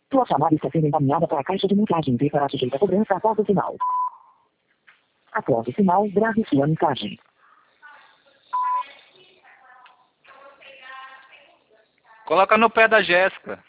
Sua chamada está sendo encaminhada para a caixa de mensagem e será sujeita a cobrança após o sinal. Após o sinal, grave sua mensagem. Coloca no pé da Jéssica.